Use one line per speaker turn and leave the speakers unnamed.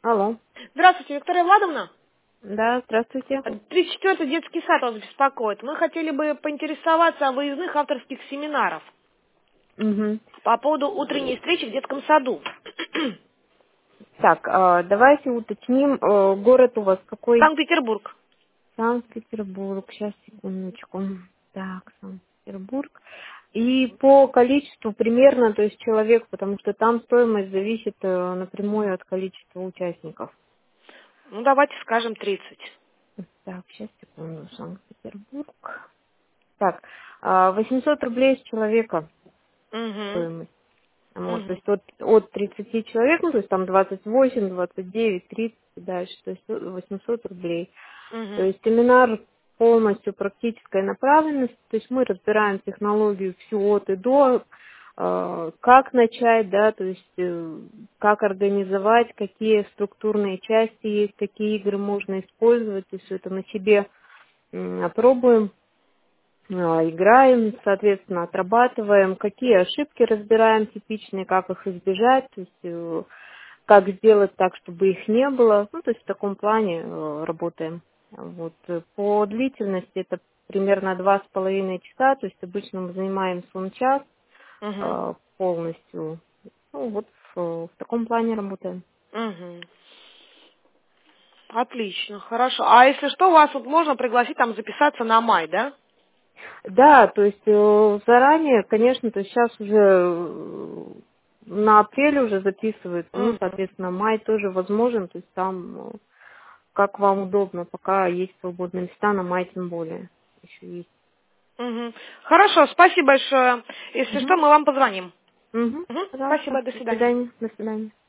Алло.
Здравствуйте, Виктория Владовна.
Да, здравствуйте.
34-й детский сад вас беспокоит. Мы хотели бы поинтересоваться о выездных авторских семинарах
Мгм.
по поводу утренней встречи в детском саду.
Так, давайте уточним, город у вас какой?
Санкт-Петербург.
Санкт-Петербург. Сейчас, секундочку. Так, Санкт-Петербург. И по количеству примерно, то есть человек, потому что там стоимость зависит напрямую от количества участников.
Ну, давайте скажем 30.
Так, сейчас, секунду. Санкт-Петербург. Так, 800 рублей с человека
Угу.
стоимость. Вот, то
Угу.
есть от 30 человек, ну, то есть там 28, 29, 30 и дальше, то есть 800 рублей. То
Угу.
есть семинар полностью практической направленности, то есть мы разбираем технологию всю от и до, как начать, да, то есть как организовать, какие структурные части есть, какие игры можно использовать, то есть все это на себе опробуем, играем, соответственно, отрабатываем, какие ошибки разбираем типичные, как их избежать, то есть как сделать так, чтобы их не было. Ну, то есть в таком плане работаем. Вот. По длительности это примерно 2,5 часа, то есть обычно мы занимаемся час
Угу.
полностью. Ну, вот в таком плане работаем.
Угу. Отлично, хорошо. А если что, вас вот можно пригласить там записаться на май, да?
Да, то есть заранее, конечно, то есть сейчас уже на апреле уже записывается, ну,
Угу.
соответственно, май тоже возможен, то есть там как вам удобно, пока есть свободные места, на май тем более еще есть.
Угу. Хорошо, спасибо большое. Если
Угу.
что, мы вам позвоним.
Угу.
Угу.
Пожалуйста,
Спасибо, до
до
свидания.
свидания, до свидания.